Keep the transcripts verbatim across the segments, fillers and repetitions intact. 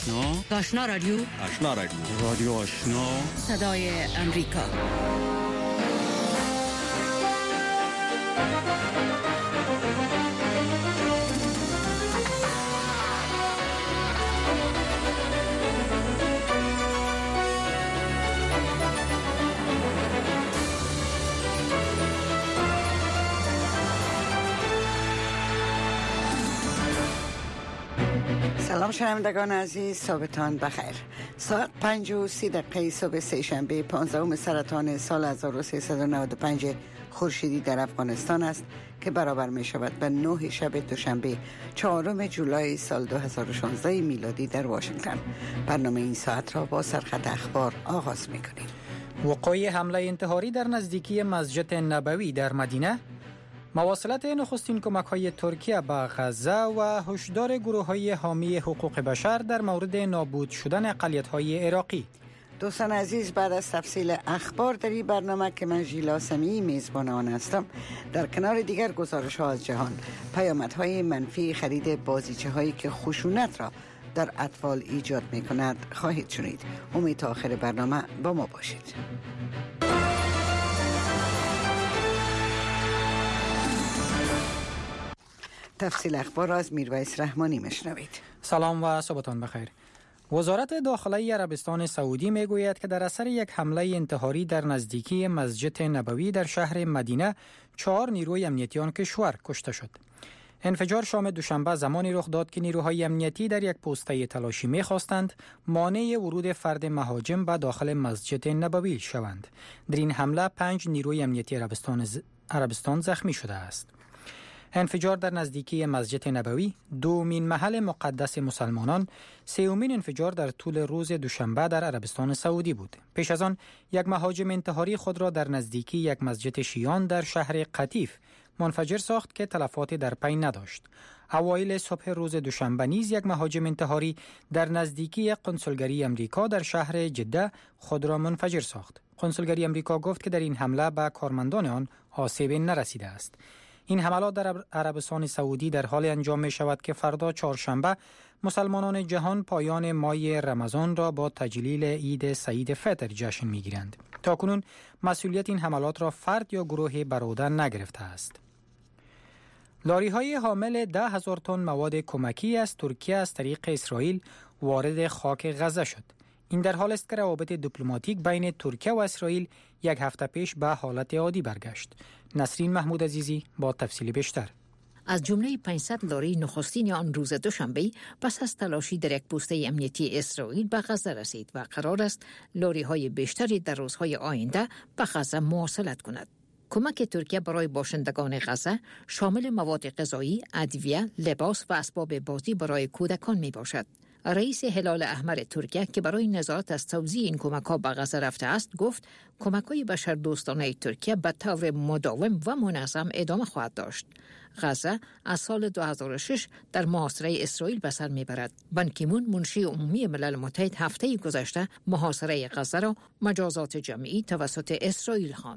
آشنا آشنا رادیو آشنا رادیو رادیو آشنا صدای امریکا. سلام شنوندگان عزیز، صبحتان بخیر. ساعت پنج و سی دقیقه صبح سه شنبه پانزدهم سرطان سال هزار و سیصد و نود و پنج خورشیدی در افغانستان است که برابر می شود به نه شب دوشنبه چهارم جولای سال دو هزار و شانزده میلادی در واشنگتن. برنامه این ساعت را با سرخط اخبار آغاز می کنیم. وقوع حمله انتحاری در نزدیکی مسجد نبوی در مدینه، مواصلت نخستین کمک‌های ترکیه به غزه و هشدار گروه‌های حامی حقوق بشر در مورد نابود شدن اقلیت‌های عراقی. دوستان عزیز، بعد از تفصیل اخبار در این برنامه که من ژیلا سمیعی میزبان آن هستم، در کنار دیگر گزارش‌ها از جهان، پیامدهای منفی خرید بازیچه‌هایی که خشونت را در اطفال ایجاد می‌کند خواهید شنید. امید تا آخر برنامه با ما باشید. تفصیل اخبار از میرویس رحمانی مشنوید. سلام و صبحتان بخیر. وزارت داخلی عربستان سعودی میگوید که در اثر یک حمله انتحاری در نزدیکی مسجد نبوی در شهر مدینه چهار نیروی امنیتی آن کشور کشته شد. انفجار شام دوشنبه زمانی رخ داد که نیروهای امنیتی در یک پوسته تلاشی می‌خواستند مانع ورود فرد مهاجم به داخل مسجد نبوی شوند. در این حمله پنج نیروی امنیتی عربستان ز... عربستان زخمی شده است. انفجار در نزدیکی مسجد نبوی، دومین محل مقدس مسلمانان، سومین انفجار در طول روز دوشنبه در عربستان سعودی بود. پیش از آن یک مهاجم انتحاری خود را در نزدیکی یک مسجد شیعان در شهر قطیف منفجر ساخت که تلفات در پی نداشت. اوایل صبح روز دوشنبه نیز یک مهاجم انتحاری در نزدیکی قنسولگری امریکا در شهر جده خود را منفجر ساخت. قنسولگری امریکا گفت که در این حمله به کارمندان آن آسیب نرسیده است. این حملات در عربستان سعودی در حال انجام می شود که فردا چهارشنبه مسلمانان جهان پایان ماه رمضان را با تجلیل عید سعید فطر جشن می گیرند. تاکنون مسئولیت این حملات را فرد یا گروه بر عهده نگرفته است. لاری های حامل ده هزار تن مواد کمکی از ترکیه از طریق اسرائیل وارد خاک غزه شد. این در حال است که روابط دیپلماتیک بین ترکیه و اسرائیل یک هفته پیش به حالت عادی برگشت. نسرین محمود عزیزی با تفصیل بیشتر. از جمله پانصد لاری نخستین آن روز دوشنبه پس از تلاشی در یک پوسته امنیتی اسرائیل به غزه رسید و قرار است لاری های بیشتری در روزهای آینده به غزه مواصلت کند. کمک ترکیه برای باشندگان غزه شامل مواد غذایی، ادویه، لباس و اسباب بازی برای کودکان می باشد. رئیس هلال احمر ترکیه که برای نظارت از توزیع این کمک‌ها به غزه رفته است گفت کمک‌های بشردوستانه ترکیه به طور مداوم و منظم ادامه خواهد داشت. غزه از سال دو هزار و شش در محاصره اسرائیل به سر می‌برد. بان کی مون منشی عمومی ملل متحد هفته گذشته محاصره غزه را مجازات جمعی توسط اسرائیل خواند.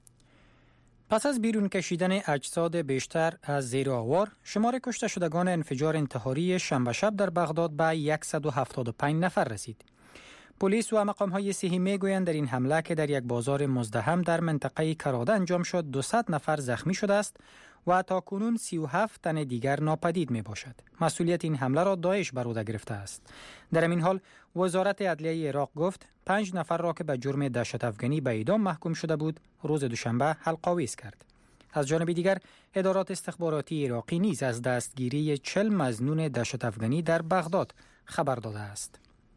پس از بیرون کشیدن اجساد بیشتر از زیر آوار، شمار کشته شدگان انفجار انتحاری شنبه شب در بغداد به صد و هفتاد و پنج نفر رسید. پلیس و مقام‌های صحی می‌گویند در این حمله که در یک بازار مزدحم در منطقه کراده انجام شد، دویست نفر زخمی شده است و تاکنون سی و هفت تن دیگر ناپدید میباشد. مسئولیت این حمله را داعش بر عهده گرفته است. در این حال وزارت عدلیه عراق گفت پنج نفر را که به جرم دهشت افغانی به اعدام محکوم شده بود روز دوشنبه حلق‌آویز کرد. از جانب دیگر ادارات استخباراتی عراقی نیز از دستگیری چهل مظنون دهشت افغانی در بغداد خبر داده است.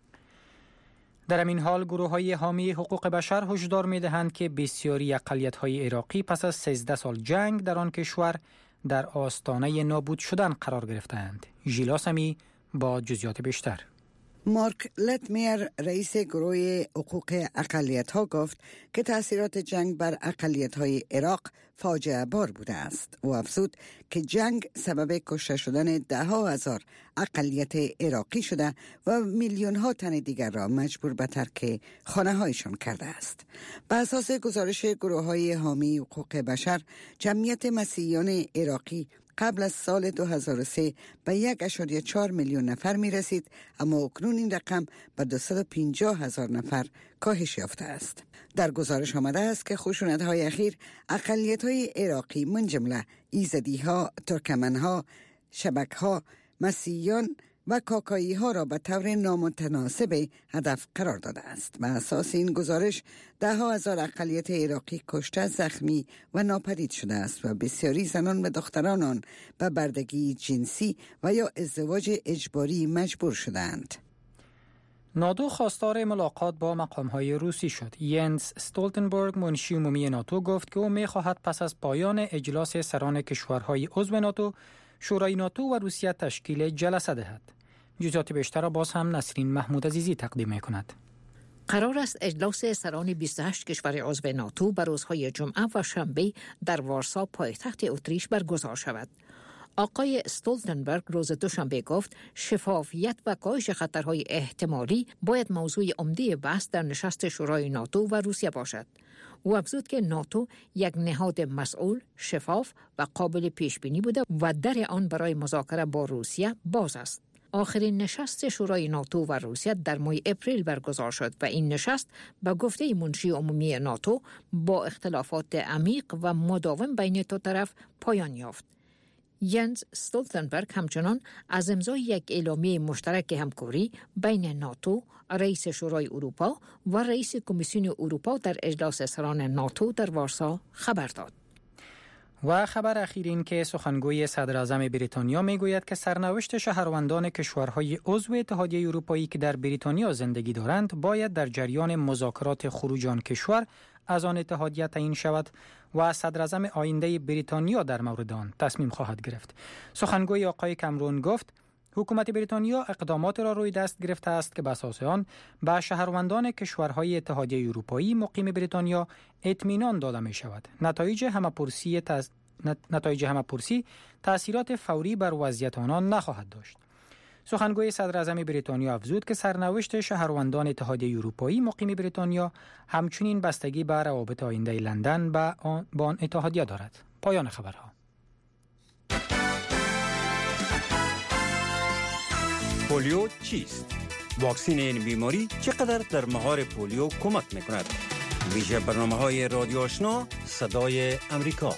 در همین حال گروه‌های حامی حقوق بشر هشدار می‌دهند که بسیاری اقلیت‌های عراقی پس از سیزده سال جنگ در آن کشور در آستانه نابود شدن قرار گرفتند. ژیلا سمیعی با جزئیات بیشتر. مارک لتمیر رئیس گروه حقوق اقلیت‌ها گفت که تأثیرات جنگ بر اقلیت‌های عراق فاجعه بار بوده است. او افزود که جنگ سبب کشته شدن ده ها هزار اقلیت عراقی شده و میلیون ها تن دیگر را مجبور به ترک خانه هایشان کرده است. به اساس گزارش گروه های حامی حقوق بشر، جمعیت مسیحیان عراقی قبل از سال دو هزار و سه به یک ممیز چهار میلیون نفر می رسید، اما اکنون این رقم به دویست و پنجاه هزار نفر کاهش یافته است. در گزارش آمده است که خشونت‌های اخیر اقلیت‌های عراقی من جمله ایزدی‌ها، ترکمن‌ها، شبک‌ها، مسیحیان و کاکایی ها را به طور نامتناسب هدف قرار داده است. بر اساس این گزارش ده ها هزار اقلیت عراقی کشته، زخمی و ناپدید شده است و بسیاری زنان و دختران آن به بردگی جنسی و یا ازدواج اجباری مجبور شدند. ناتو خواستار ملاقات با مقام‌های روسی شد. ینس استولتنبرگ منشی عمومی ناتو گفت که او می‌خواهد پس از پایان اجلاس سران کشورهای عضو ناتو، شورای ناتو و روسیه تشکیل جلسه دهد. جزئیات بیشتر را باز هم نسرین محمود عزیزی تقدیم می‌کند. قرار است اجلاس سران بیست و هشت کشور عضو ناتو بر روزهای جمعه و شنبه در وارسا پایتخت اتریش برگزار شود. آقای استولتنبرگ روز دوشنبه گفت شفافیت و کاهش خطرهای احتمالی باید موضوع عمده بحث در نشست شورای ناتو و روسیه باشد. او افزود که ناتو یک نهاد مسئول، شفاف و قابل پیش بینی بوده و در آن برای مذاکره با روسیه باز است. آخرین نشست شورای ناتو و روسیه در ماه اپریل برگزار شد و این نشست به گفته منشی عمومی ناتو با اختلافات عمیق و مداوم بین دو طرف پایان یافت. ینس استولتنبرگ همچنان از امضای یک اعلامیه مشترک همکاری بین ناتو، رئیس شورای اروپا و رئیس کمیسیون اروپا در اجلاس سران ناتو در وارسا خبر داد. و خبر اخیر این که سخنگوی صدر اعظم بریتانیا میگوید که سرنوشت شهروندان کشورهای عضو اتحادیه اروپایی که در بریتانیا زندگی دارند باید در جریان مذاکرات خروج آن کشور از آن اتحادیه تعیین شود و صدر اعظم آینده بریتانیا در مورد آن تصمیم خواهد گرفت. سخنگوی آقای کامرون گفت حکومت بریتانیا اقدامات را روی دست گرفته است که بر اساس آن به شهروندان کشورهای اتحادیه اروپایی مقیم بریتانیا اطمینان داده می شود. نتایج همه‌پرسی تز... نتایج همه‌پرسی تأثیرات فوری بر وضعیت آنان نخواهد داشت. سخنگوی صدر اعظم بریتانیا افزود که سرنوشت شهروندان اتحادیه اروپایی مقیم بریتانیا همچنین بستگی به روابط آینده لندن با آن, با آن اتحادیه دارد. پایان خبرها. پولیو چیست؟ واکسین این بیماری چقدر در مهار پولیو کمک میکند؟ ویژه برنامه‌های رادیو آشنا صدای امریکا.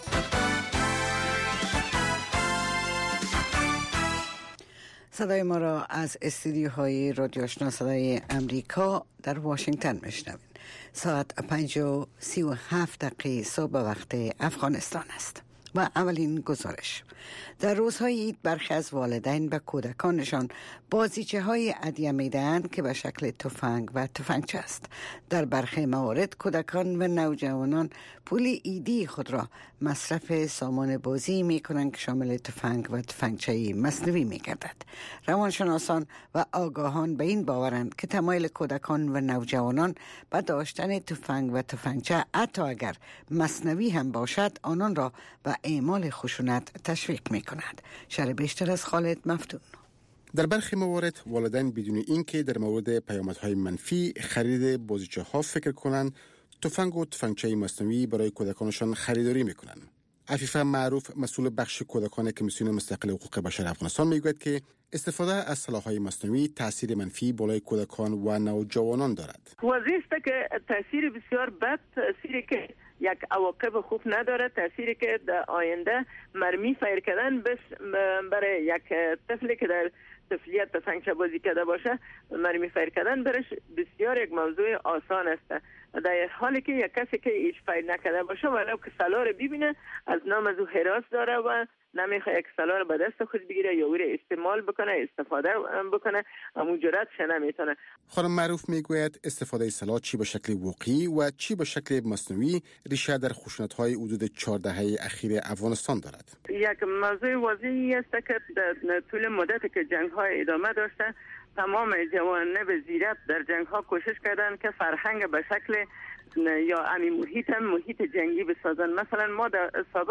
صدای ما را از استودیوهای رادیو آشنا صدای امریکا در واشنگتن میشنوید. ساعت پنج و سی و هفت دقیقه صبح وقت افغانستان است. و اولین گزارش: در روزهای عید برخی از والدین به کودکانشان بازیچه های هدیه میدهند که به شکل تفنگ و تفنگچه است. در برخی موارد کودکان و نوجوانان پول عیدی خود را مصرف سامان بازی می کنند که شامل تفنگ و تفنگچه مصنوعی می گردد. روانشناسان و آگاهان به این باورند که تمایل کودکان و نوجوانان به داشتن تفنگ و تفنگچه حتی اگر مصنوعی هم باشد آنان را به اعمال خشونت تشویق می کند. شرح بیشتر از خالد مفتون. در برخی موارد والدین بدون اینکه در مورد پیامدهای منفی خرید بازیچه ها فکر کنند تفنگ و تفنگچه مصنوعی برای کودکانشان خریداری می کنند. عفیفه معروف مسئول بخش کودکان کمیسیون مستقل حقوق بشر افغانستان میگوید که استفاده از سلاح‌های مصنوعی تاثیر منفی بالای کودکان و نوجوانان دارد. واضح است که تاثیر بسیار بد، تاثیری که یک عواقب خوب نداره، تاثیری که در آینده مرمی فیر کردن بس برای یک طفلی که در طفلیت تفنگچه بازی کرده باشه مرمی فیر کردن برش بسیار یک موضوع آسان است. در حالی که یک کسی که هیچ فیر نکرده باشه ولو که سلاح رو ببینه از نام از او حراس داره و نمیخواد یک سلاح رو به دست خود بگیره یا او رو استعمال بکنه، استفاده بکنه، اما جرأت شه نمیتونه. خانم معروف میگوید استفاده سلاح چی به شکل واقعی و چی به شکل مصنوعی ریشه در خشونت‌های حدود چهار دهه اخیر افغانستان دارد. یک موضوع واضحی است که در طول مدتی که جنگ‌های ادامه داشته تمام جوانان به زیرت در جنگ‌ها کوشش کردند که فرهنگ به شکل یا امی محیط هم محیط جنگی بسازن. مثلا ما در سابق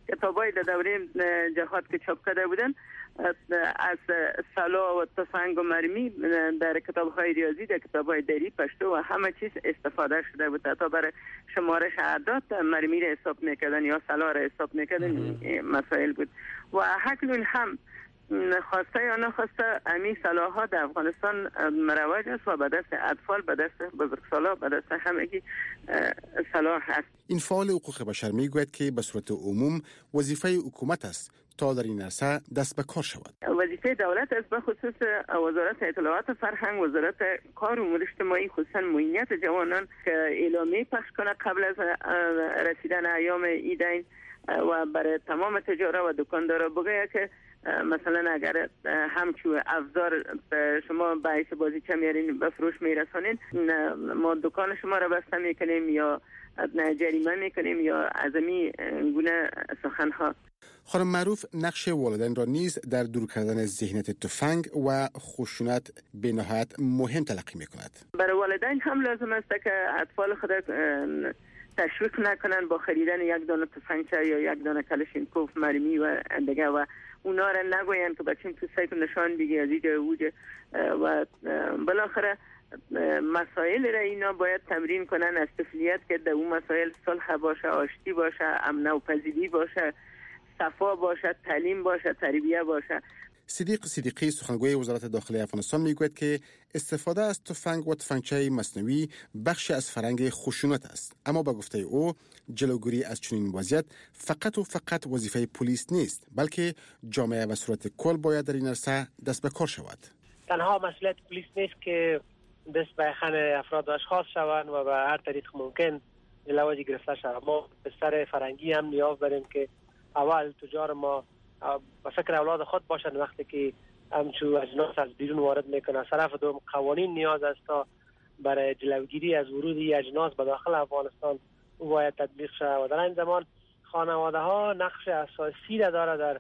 کتابای در دوره جهاد که چاپ کرده بودن از سلاح و تفنگ و مرمی در کتاب‌های ریاضی، در کتاب‌های دری، پشتو و همه چیز استفاده شده بود. تا برای شمارش اعداد مرمی را حساب میکردن یا سلاح را حساب میکردن مسائل بود. و حکلون هم خواسته یا نخواسته امی سلاح‌ها در افغانستان مروج است و به دست اطفال، به دست بزرگسالان، به دست همگی سلاح است. این فعال حقوق بشر میگوید که به صورت عموم وظیفه حکومت است تا در این عرصه دست به کار شود. وظیفه دولت است، به خصوص وزارت اطلاعات و فرهنگ، وزارت کار و امور اجتماعی، خصوصا معینیت جوانان که اعلامیه پخش کنه قبل از رسیدن ایام عیدین و برای تمام تجارت و دکاندارا بگه که مثلا اگر همچو افزار شما باعث بازیچه میارین به فروش میرسانین، ما دکان شما را بسته میکنیم یا جریمه میکنیم یا ازمی گونه سخنها. خانم معروف نقش والدین را نیز در دور کردن ذهنیت تفنگ و خشونت به نهایت مهم تلقی میکند. برای والدین هم لازم است که اطفال خود تشویق نکنن با خریدن یک دانه تفنگچه یا یک دانه کلاشینکوف مرمی و دیگه و اونا را نگوین که بچیم تو سایت نشان بگی از اینجا اوجه و بالاخره مسائل را اینا باید تمرین کنن از طفولیت که در اون مسائل صلح باشه، آشتی باشه، امن و پذیری باشه، صفا باشه، تعلیم باشه، تربیه باشه. صدیق صدیقی سخنگوی وزارت داخلی افغانستان میگوید که استفاده از تفنگ و تفنگچه مصنوعی بخشی از فرهنگ خشونت است، اما به گفته او جلوگیری از چنین وضعیت فقط و فقط وظیفه پلیس نیست، بلکه جامعه و صورت کل باید در این عرصه دست به کار شود. تنها مسئولیت پلیس نیست که دست به خن افراد و اشخاص شوند و به هر طریق ممکن جلوی گرفته شود. ما بستر فرهنگی هم نیاز داریم که اول تجار ما به فکر اولاد خود باشند وقتی که همچون اجناس از بیرون وارد میکنه. طرف دوم قوانین نیاز است تا برای جلوگیری از ورود این اجناس به داخل افغانستان باید تطبیق شود و در این زمان خانواده ها نقش اساسی را داره در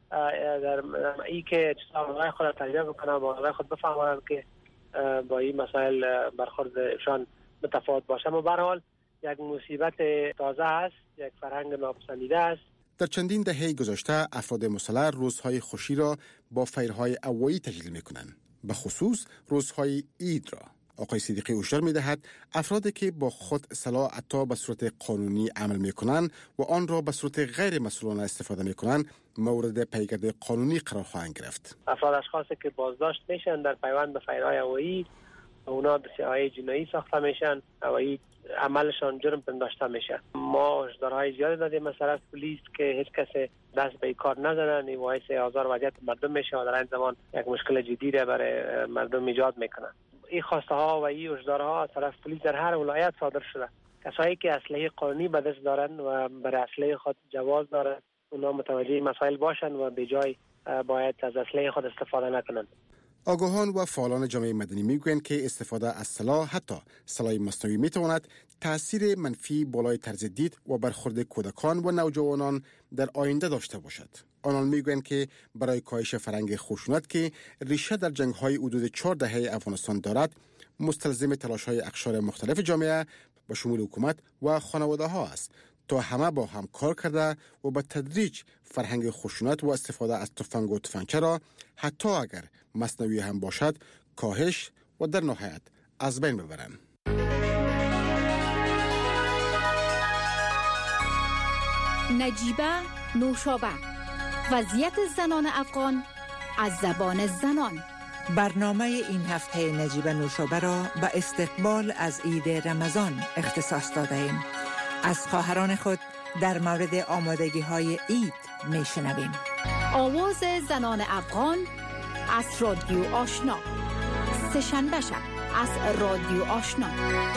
در ای که اولاد خود تربیت بکنن و اولاد خود بفهمند که با این مسائل برخوردشان متفاوت باشه. اما به هر حال یک مصیبت تازه است، یک فرهنگ ناپسندیده است. در چندین دهه گذشته افراد مسلح روزهای خوشی را با فیرهای اوایی تجلیل می‌کنند، به خصوص روزهای عید را. آقای صدیقی هشدار می‌دهد افرادی که با خود سلاح عطا به صورت قانونی عمل می‌کنند و آن را به صورت غیر مسئولانه استفاده می‌کنند مورد پیگرد قانونی قرار خواهند گرفت. افراد اشخاصی که بازداشت میشن در پیوند به فیرهای اوایی اونا به سیاهای جنایی ساخته میشن و این عملشان جرم پنداشته میشه. ما هشدارهای زیادی دادیم از طرف پلیس که هیچ کس دست به کار نزنن، این باعث آزار وضعیت مردم میشه و در این زمان یک مشکل جدی را برای مردم ایجاد میکنن. این خواسته ها و این هشدارها از طرف پلیس در هر ولایت صادر شده. کسایی که اسلحه قانونی به دست دارن و برای اسلحه خود جواز دارن اونا متوجه مسائل باشن و به جای باید از اسلحه خود استفاده نکنن. آگاهان و فعالان جامعه مدنی میگویند که استفاده از سلاح، حتی سلاح مصنوعی، میتواند تأثیر منفی بالای طرز دید و برخورد کودکان و نوجوانان در آینده داشته باشد. آنان میگویند که برای کاهش فرهنگ خشونت که ریشه در جنگ‌های حدود چهار دهه افغانستان دارد، مستلزم تلاش‌های اقشار مختلف جامعه با شمول حکومت و خانواده‌ها است تا همه با هم کار کرده و به تدریج فرهنگ خشونت و استفاده از تفنگ و تفنگچه را حتی اگر مصنوعی هم باشد کاهش و در نهایت از بین ببرند. نجیبه نوشابه، وضعیت زنان افغان از زبان زنان. برنامه این هفته نجیبه نوشابه را به استقبال از عید رمضان اختصاص داده ایم. از خواهران خود در مورد آمادگی های عید می شنویم. آواز زنان افغان از رادیو آشنا، سه‌شنبه شب از رادیو آشنا.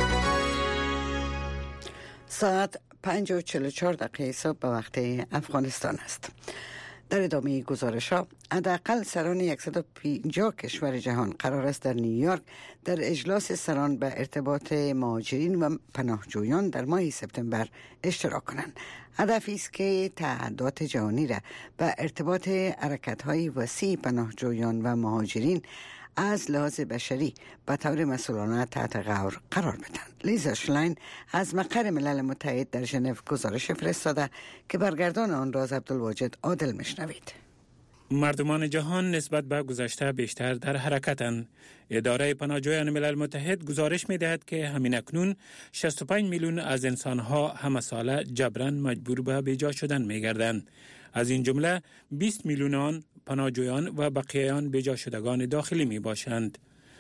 ساعت پنج و چهل و چهار دقیقه صبح به وقت افغانستان است. در ادامه گزارش ها، حداقل سران صد و پنجاه کشور جهان قرار است در نیویورک در اجلاس سران به ارتباط مهاجرین و پناهجویان در ماه سپتامبر اشتراک کنند. هدفی است که تعهدات جهانی را به ارتباط حرکت‌های وسیع پناهجویان و مهاجرین از لحاظ بشری به طور مسئولانه تحت غور قرار بدن. لیزا شلاین از مقر ملل متحد در ژنو گزارش فرستاده که برگردان آن را از عبدالواجد عادل میشنوید. مردمان جهان نسبت به گذشته بیشتر در حرکتند. اداره پناهجویان ملل متحد گزارش می‌دهد که همین اکنون شصت و پنج میلیون از انسان‌ها همه ساله جبراً مجبور به بیجا شدن می‌گردند. از این جمله بیست میلیون آن پناهجویان و بقیه‌آن بیجا شدگان داخلی میباشند.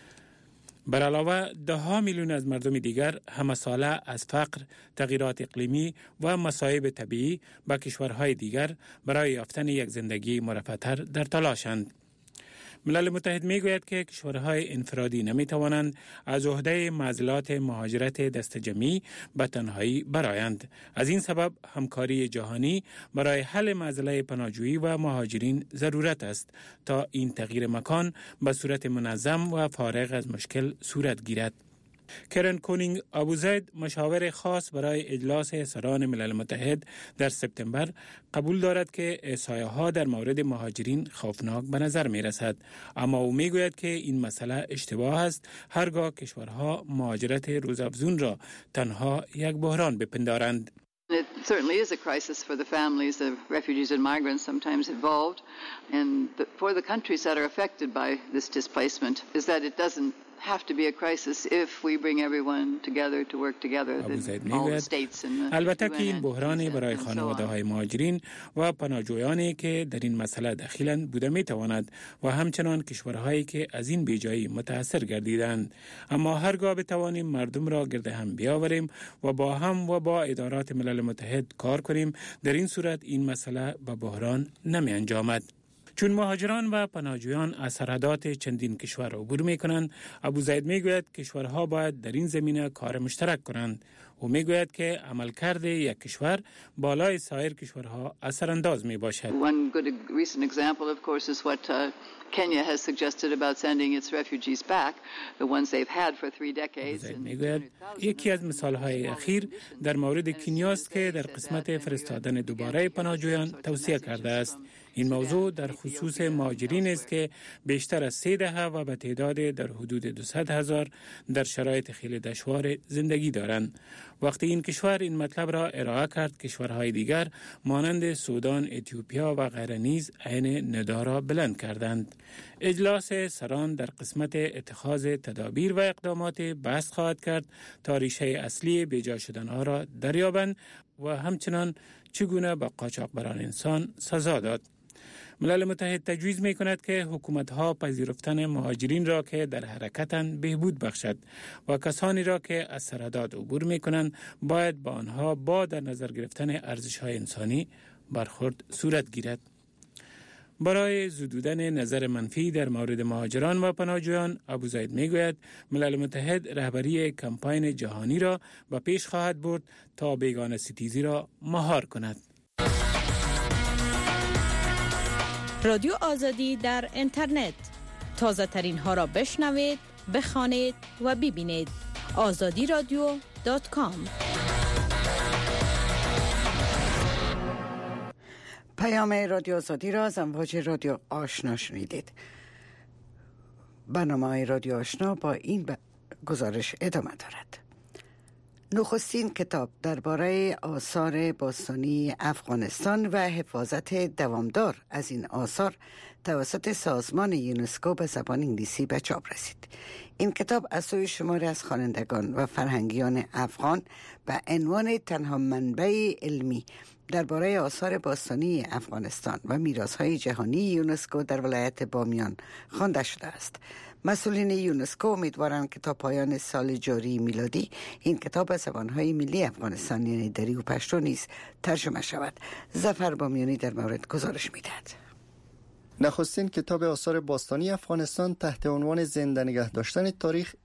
بر علاوه ده ها میلیون از مردم دیگر همه ساله از فقر، تغییرات اقلیمی و مصائب طبیعی به کشورهای دیگر برای یافتن یک زندگی مرفه‌تر در تلاشند. ملل متحد میگوید که کشورهای انفرادی نمیتوانند از عهده معضلات مهاجرت دست جمعی به تنهایی برآیند. از این سبب همکاری جهانی برای حل معضله پناهجویی و مهاجرین ضرورت است تا این تغییر مکان به صورت منظم و فارغ از مشکل صورت گیرد. کرن کونینگ ابوزید، مشاور خاص برای اجلاس سران ملل متحد در سپتامبر، قبول دارد که احصایه‌ها در مورد مهاجرین خوفناک به نظر می رسد، اما او می گوید که این مسئله اشتباه است هرگاه کشورها مهاجرت روزافزون را تنها یک بحران بپندارند. It certainly is a crisis for the families of refugees and migrants sometimes involved, and the, for the countries that are affected by this displacement is that it doesn't have to be a crisis if we bring everyone together to work together, the, all the states and the البته که این بحرانی برای خانواده‌های مهاجرین و پناهجویانی که در این مسئله دخیلند بوده میتواند و همچنان کشورهایی که از این بیجایی متاثر گردیدند. اما هرگاه بتوانیم مردم را گرد هم بیاوریم و با هم و با ادارات ملل متحد کار کنیم، در این صورت این مسئله به بحران نمی انجامد. چون مهاجران و پناهجویان از سرحدات چندین کشور عبور می کنند، ابوزید می گوید کشورها باید در این زمینه کار مشترک کنند. او می گوید که عملکرد یک کشور بالای سایر کشورها اثرانداز می باشد. One good recent example of course is what uh, Kenya has suggested about sending its refugees back, the ones they've had for three decades. می گوید یکی از مثالهای اخیر در مورد کنیا است که در قسمت فرستادن دوباره پناهجویان توصیه کرده است. این موضوع در خصوص مهاجرین است که بیشتر از سه دهه و به تعداد در حدود دویست هزار در شرایط خیلی دشوار زندگی دارند. وقتی این کشور این مطلب را ارائه کرد، کشورهای دیگر مانند سودان، اتیوپیا و غیره نیز عین ندا را بلند کردند. اجلاس سران در قسمت اتخاذ تدابیر و اقدامات بحث خواهد کرد تا ریشه اصلی بیجا شدنها را دریابند و همچنان چگونه به قاچاقبران انسان سزا داد. ملل متحد تجویز می کند که حکومت‌ها پذیرفتن مهاجرین را که در حرکتند بهبود بخشد و کسانی را که از سرحدات عبور می کنند باید با آنها با در نظر گرفتن ارزش‌های انسانی برخورد صورت گیرد. برای زدودن نظر منفی در مورد مهاجران و پناهجویان، ابوزید میگوید ملل متحد رهبری کمپاین جهانی را به پیش خواهد برد تا بیگانه ستیزی را مهار کند. رادیو آزادی در اینترنت، تازه ترین ها را بشنوید، بخوانید و ببینید. آزادی رادیو دات کام. پیام رادیو آزادی را از امواج رادیو آشنا شنیدید. برنامه رادیو آشنا با این ب... گزارش ادامه دارد. نخستین کتاب درباره آثار باستانی افغانستان و حفاظت دوامدار از این آثار توسط سازمان یونسکو به زبان انگلیسی به چاپ رسید. این کتاب از سوی شماری از خوانندگان و فرهنگیان افغان به عنوان تنها منبع علمی درباره آثار باستانی افغانستان و میراث‌های جهانی یونسکو در ولایت بامیان خوانده شده است. مسئولین یونسکو امیدوارند که تا پایان سال جاری میلادی این کتاب از زبان‌های ملی افغانستان یعنی دری و پشتو نیز ترجمه شود. ظفر بامیانی در مورد گزارش می‌دهد. نخستین کتاب آثار باستانی افغانستان تحت عنوان زنده نگه داشتن تاریخ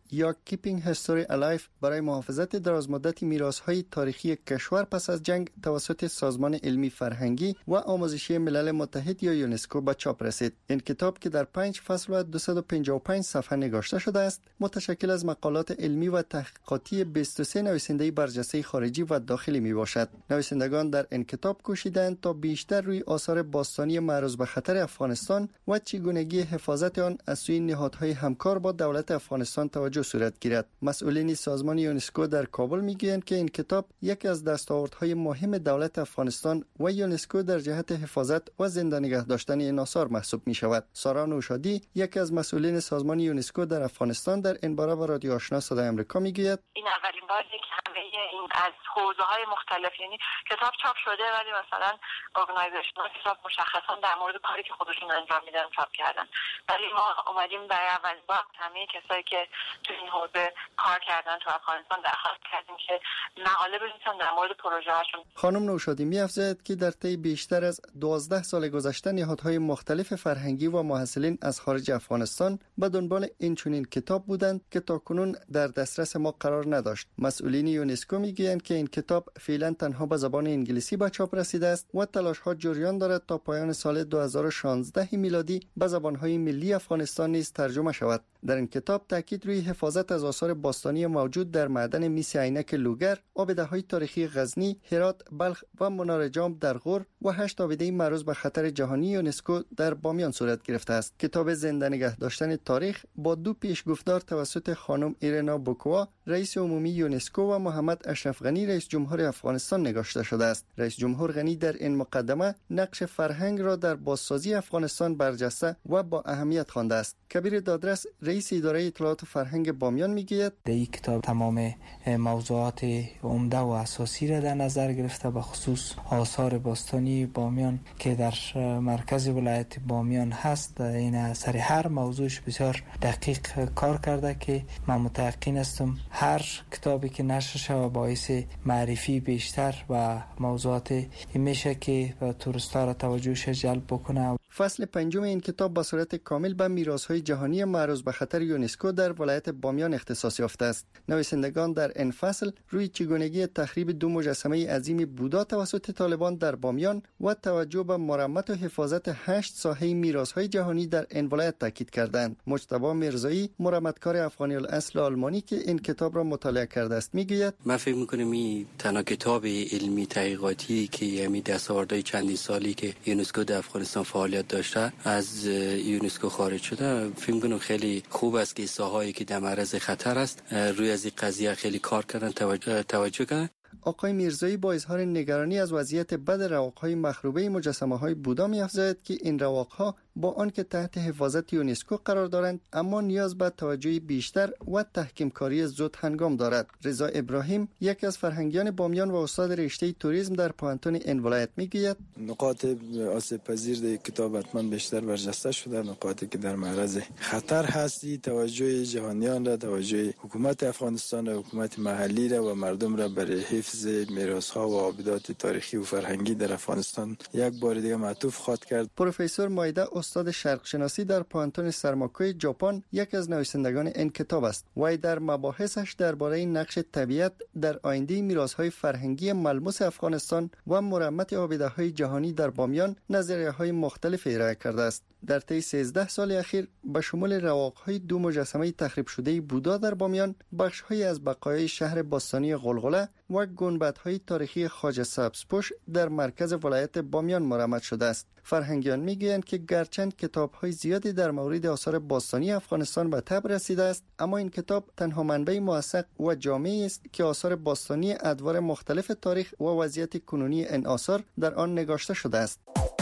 یا Keeping History Alive برای محافظت درازمدت میراث‌های تاریخی کشور پس از جنگ توسط سازمان علمی فرهنگی و آموزشی ملل متحد یا یونسکو به چاپ رسید. این کتاب که در پنج فصل و دویست و پنجاه و پنج صفحه نگاشته شده است، متشکل از مقالات علمی و تحقیقاتی بیست و سه نویسنده برجسته خارجی و داخلی می باشد. نویسندگان در این کتاب کوشیدند تا بیشتر روی آثار باستانی معرض به خطر افغانستان و چگونگی حفاظت آن از سوی نهادهای همکار با دولت افغانستان توجه صورت گیرد. مسئولین سازمان یونسکو در کابل میگویند که این کتاب یکی از دستاوردهای مهم دولت افغانستان و یونسکو در جهت حفاظت و زنده نگه داشتن این آثار محسوب می شود. سارا نوشادی یکی از مسئولین سازمان یونسکو در افغانستان در این باره با رادیو آشنا صدای آمریکا میگوید این اولین باره که همه این از حوزه‌های مختلف، یعنی کتاب چاپ شده ولی مثلا ارگانایزیشن کتاب مشخصا در مورد کاری که خودشون انجام میدن چاپ کردن، ولی ما اومدیم برای اولین بار همه کسایی که تو این حوزه کار کردن تو افغانستان درخواست کردیم که مقاله بنویسن در مورد پروژه هاشون. خانم نوشادی می‌افزاید که در طی بیشتر از دوازده سال گذشته نهادهای مختلف فرهنگی و محصلین از خارج افغانستان به دنبال این چنین کتاب بودند که تاکنون در دسترس ما قرار نداشت. مسئولین یونسکو میگویند که این کتاب فعلا تنها به زبان انگلیسی به چاپ رسیده است و تلاش‌ها جریان دارد تا پایان سال دو هزار و شانزده میلادی به زبان‌های ملی افغانستان نیز ترجمه شود. در این کتاب تاکید روی حفاظت از آثار باستانی موجود در معدن میس عینک لوگر، آبده‌های تاریخی غزنی، هرات، بلخ و منار جام در غور و هشت آبده معرض به خطر جهانی یونسکو در بامیان صورت گرفته است. کتاب زنده نگه داشتن تاریخ با دو پیشگفتار توسط خانم ایرنا بوکوا، رئیس عمومی یونسکو و محمد اشرف غنی، رئیس جمهور افغانستان نگاشته شده است. رئیس جمهور غنی در این مقدمه نقش فرهنگ را در بازسازی افغانستان برجسته و با اهمیت خوانده است. کبیر دادرس، رئیس اداره اطلاعات و فرهنگ بامیان میگوید در این کتاب تمام موضوعات عمده و اساسی را در نظر گرفته، به خصوص آثار باستانی بامیان که در مرکز ولایت بامیان هست. این سر هر موضوعش بسیار دقیق کار کرده که من متأکد هستم هر کتابی که نشر شود باعث معرفی بیشتر و موضوعات میشه که توریستا را توجهش جلب بکنه. فصل پنجم این کتاب به صورت کامل به میراث‌های جهانی معرض به خطر یونسکو در ولایت بامیان اختصاص یافته است. نویسندگان در این فصل روی چگونگی تخریب دو مجسمه عظیم بودا توسط طالبان در بامیان و توجه به مرمت و حفاظت هشت ساحه میراث‌های جهانی در این ولایت تاکید کردند. مجتبی میرزایی، مرمتکار افغانی الاصل آلمانی که این کتاب را مطالعه کرده است، میگوید من فکر می‌کنم این تنها کتاب علمی تحقیقاتی که یعنی دستاوردهای چندین سالی که یونسکو در افغانستان فعالیت داشته از یونسکو خارج شده. فکر می‌کنم خیلی خوب است که ساحه‌ای که در معرض خطر است روی از این قضیه خیلی کار کردن، توجه, توجه کردن. آقای میرزایی با اظهار نگرانی از وضعیت بد رواق‌های مخروبه مجسمه‌های بودا می‌افزاید که این رواق‌ها با آنکه تحت حفاظت یونسکو قرار دارند اما نیاز به توجه بیشتر و تحکیم کاری زود هنگام دارد. رضا ابراهیم یکی از فرهنگیان بامیان و استاد رشته توریسم در پوهنتون این ولایت میگوید نقاط آسیب پذیر در کتاب حتما بیشتر برجسته شده، نقاطی که در معرض خطر هستی، توجه جهانیان را، توجه حکومت افغانستان و حکومت محلی را و مردم را برای حفظ میراث‌ها و آبدات تاریخی و فرهنگی در افغانستان یک بار دیگر معطوف خواهد کرد. پروفسور مایده استاد شرق شناسی در پوهنتون سرماکوی ژاپن یکی از نویسندگان این کتاب است. وی در مباحثش درباره نقش طبیعت در آینده میراث‌های فرهنگی ملموس افغانستان و مرمت آبده‌های جهانی در بامیان نظریه‌های مختلف ارائه کرده است. در طی سیزده سال اخیر به شمول رواق‌های دو مجسمه تخریب شده بودا در بامیان، بخش‌هایی از بقایای شهر باستانی غلغله و گنبدهای تاریخی خواجه سبزپوش در مرکز ولایت بامیان مرمت شده است. فرهنگیان میگویند که گرچند کتاب‌های زیادی در مورد آثار باستانی افغانستان به طبع رسیده است، اما این کتاب تنها منبع موثق و جامعی است که آثار باستانی ادوار مختلف تاریخ و وضعیت کنونی این آثار در آن نگاشته شده است.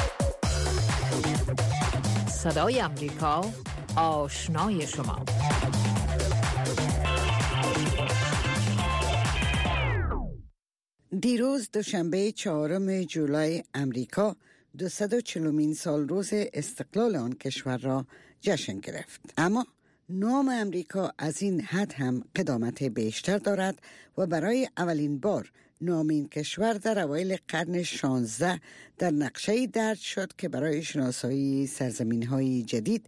صدای امریکا، آشنای شما. دیروز دوشنبه چهارم جولای امریکا دویست و چهلمین سال روز استقلال آن کشور را جشن گرفت. اما نام امریکا از این حد هم قدامت بیشتر دارد و برای اولین بار نام این کشور در اوایل قرن شانزده در نقشه درج شد که برای شناسایی سرزمین‌های جدید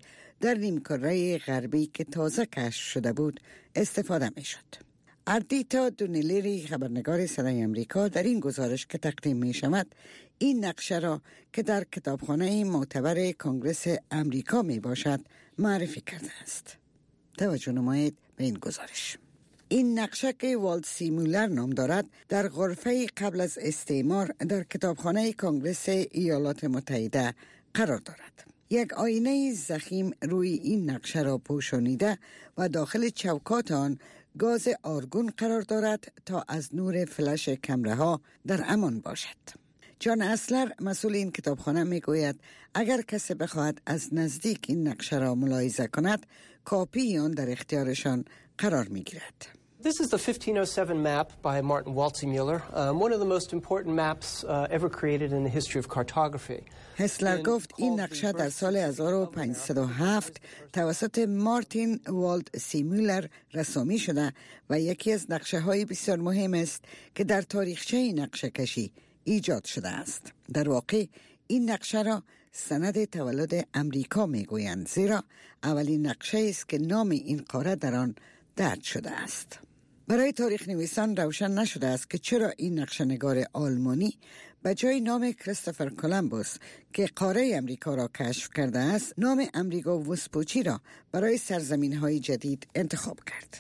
در نیمکره غربی که تازه کشف شده بود استفاده می شد. اردیتا دونیلیری خبرنگار صدای امریکا در این گزارش که تقدیم می شود این نقشه را که در کتابخانه معتبر کنگره امریکا می باشد معرفی کرده است. توجه نمایید به این گزارش. این نقشه که والت سی مولر نام دارد در غرفه قبل از استعمار در کتابخانه کنگره ایالات متحده قرار دارد. یک آینه ضخیم روی این نقشه را پوشانیده و داخل چوکات آن گاز آرگون قرار دارد تا از نور فلش کمره ها در امان باشد. جان اسلر مسئول این کتابخانه می گوید اگر کسی بخواهد از نزدیک این نقشه را ملاحظه کند کاپی آن در اختیارشان قرار می گیرد. This is the fifteen oh seven map by Martin Waltz-Muller, um, one of the most important maps uh, ever created in the history of cartography. هسلر گفت این نقشه در سال هزار و پانصد و هفت توسط مارتین والت سی مولر رسامی شده و یکی از نقشه های بسیار مهم است که در تاریخچه نقشه کشی ایجاد شده است. در واقع این نقشه را سند تولد امریکا می گویند زیرا اولین نقشه است که نام این قاره در آن درج شده است. برای تاریخ نویسان روشن نشده است که چرا این نقشه‌نگار آلمانی به جای نام کریستوفر کولومبوس که قاره امریکا را کشف کرده است نام امریگو وسپوچی را برای سرزمین‌های جدید انتخاب کرد.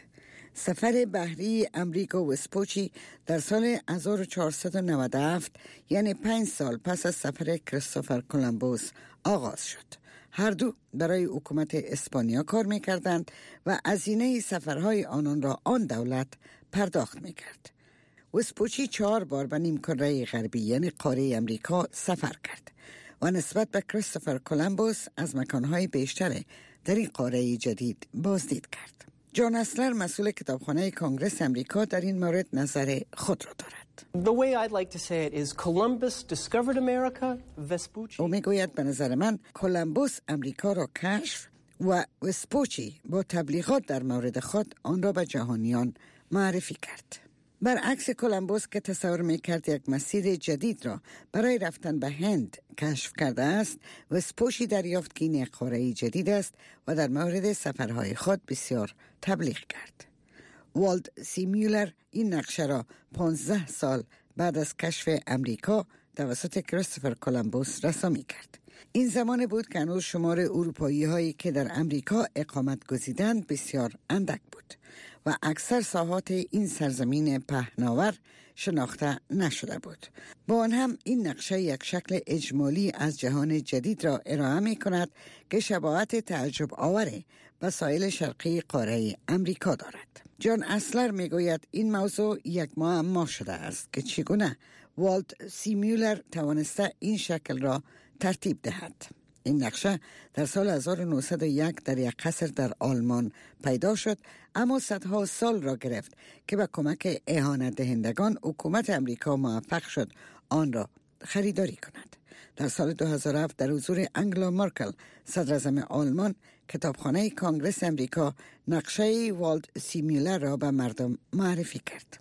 سفر بحری امریگو وسپوچی در سال هزار و چهارصد و نود و هفت یعنی پنج سال پس از سفر کریستوفر کولومبوس آغاز شد. هر دو برای حکومت اسپانیا کار می‌کردند و هزینه سفرهای آنان را آن دولت پرداخت می‌کرد. وسپوچی چهار بار به نیمکره غربی یعنی قاره امریکا سفر کرد و نسبت به کریستوفر کولومبوس از مکانهای بیشتر در این قاره جدید بازدید کرد. جان اسلر مسئول کتابخانه کنگره امریکا در این مورد نظر خود را دارد. The way I'd like to say it is Columbus discovered America, Vespucci. او میگوید به نظر من کولومبوس امریکا را کشف و وسپوچی با تبلیغات در مورد خود آن را به جهانیان معرفی کرد. برعکس کولومبوس که تصور میکرد یک مسیر جدید را برای رفتن به هند کشف کرده است، وسپوچی دریافت که این یک قاره جدید است و در مورد سفرهای خود بسیار تبلیغ کرد. والت سی مولر این نقشه را پانزده سال بعد از کشف امریکا توسط کریستوفر کولومبوس رسامی کرد. این زمان بود که هنوز شمار اروپایی هایی که در امریکا اقامت گزیدند بسیار اندک بود و اکثر ساحات این سرزمین پهناور شناخته نشده بود. با آن هم این نقشه یک شکل اجمالی از جهان جدید را ارائه می کند که شباهت تعجب آور به ساحل شرقی قاره امریکا دارد. جان اسلر می گوید این موضوع یک معما شده است که چگونه والت سی مولر توانسته این شکل را ترتیب دهد. این نقشه در سال هزار و نهصد و یک در یک قصر در آلمان پیدا شد، اما صدها سال را گرفت که به کمک اهانت دهندگان حکومت امریکا موفق شد آن را خریداری کند. در سال دو هزار و هفت در حضور انگلا مرکل صدراعظم آلمان کتابخانه کنگره امریکا نقشه والت سی مولر را به مردم معرفی کرد.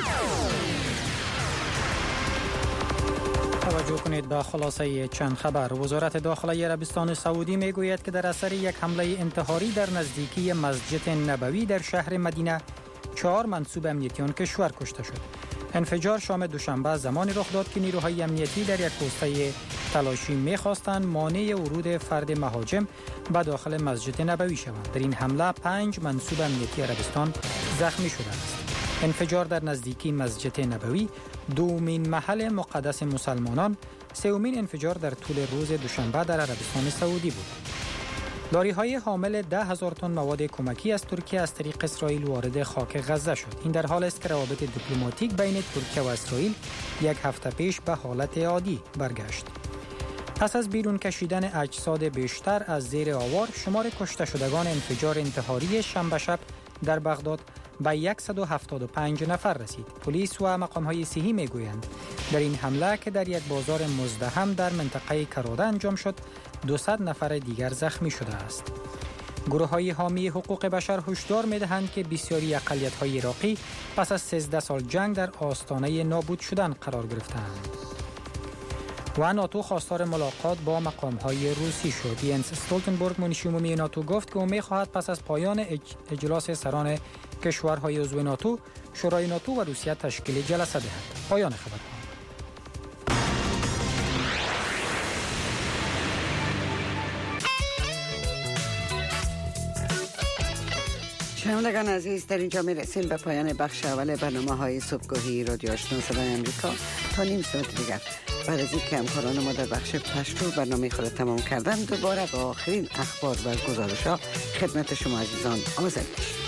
توجه کنید به خلاصه چند خبر. وزارت داخله عربستان سعودی می گوید که در اثر یک حمله انتحاری در نزدیکی مسجد نبوی در شهر مدینه چهار منصوب امنیتی آن کشور کشته شد. انفجار شام دوشنبه زمانی رخ داد که نیروهای امنیتی در یک پوسته تلاشی می خواستند مانع ورود فرد مهاجم به داخل مسجد نبوی شوند. در این حمله پنج منصوب امنیتی عربستان زخمی شده است. انفجار در نزدیکی مسجد نبوی دومین محل مقدس مسلمانان، سومین انفجار در طول روز دوشنبه در عربستان سعودی بود. لاری‌های حامل ده هزار تن مواد کمکی از ترکیه از طریق اسرائیل وارد خاک غزه شد. این در حال است که روابط دیپلماتیک بین ترکیه و اسرائیل یک هفته پیش به حالت عادی برگشت. پس از بیرون کشیدن اجساد بیشتر از زیر آوار، شمار کشته شدگان انفجار انتحاری شنبه شب در بغداد به صد و هفتاد و پنج نفر رسید. پلیس و مقام‌های صحی می‌گویند در این حمله که در یک بازار مزدحم در منطقه کراده انجام شد، دویست نفر دیگر زخمی شده است. گروه‌های حامی حقوق بشر هشدار می‌دهند که بسیاری اقلیت‌های عراقی پس از سیزده سال جنگ در آستانه نابود شدن قرار گرفتند. و ناتو خواستار ملاقات با مقام‌های روسی شد. ینس استولتنبرگ منشی عمومی ناتو گفت که او می‌خواهد پس از پایان اجلاس سران کشورهای عضو ناتو، شورای ناتو و روسیه تشکیل جلسه دهد. پایان خبر. شنوندگان عزیز، در اینجا می رسیم به پایان بخش اول برنامه های صبحگاهی رادیو آشنا صدای امریکا. تا نیم ساعت دیگر بعد از اینکه همکاران ما در بخش پشتو برنامه خود تمام کردن، دوباره با آخرین اخبار و گزارش ها خدمت شما عزیزان حاضر میشیم.